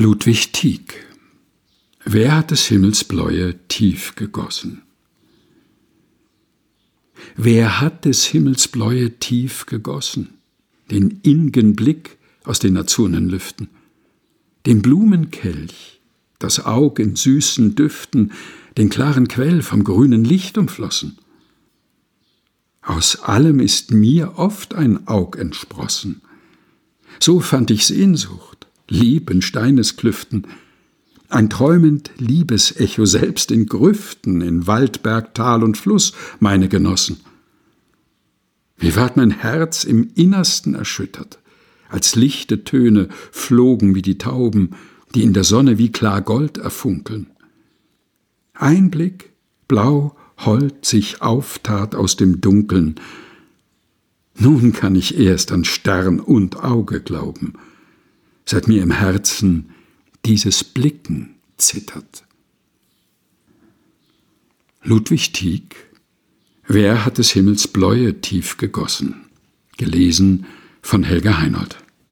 Ludwig Tieck. Wer hat des Himmels Bläue tief gegossen? Wer hat des Himmels Bläue tief gegossen? Den inn'gen Blick aus den azurnen Lüften, den Blumenkelch, das Aug in süßen Düften, den klaren Quell vom grünen Licht umflossen. Aus allem ist mir oft ein Aug entsprossen. So fand ich Sehnsucht, Lieb in Steinesklüften, ein träumend Liebesecho selbst in Grüften, in Wald, Berg, Tal und Fluss, meine Genossen. Wie ward mein Herz im Innersten erschüttert, als lichte Töne flogen wie die Tauben, die in der Sonne wie klar Gold erfunkeln. Ein Blick, blau, hold sich auftat aus dem Dunkeln. Nun kann ich erst an Stern und Auge glauben, seit mir im Herzen dieses Blicken zittert. Ludwig Tieck. Wer hat des Himmels Bläue tief gegossen? Gelesen von Helga Heinold.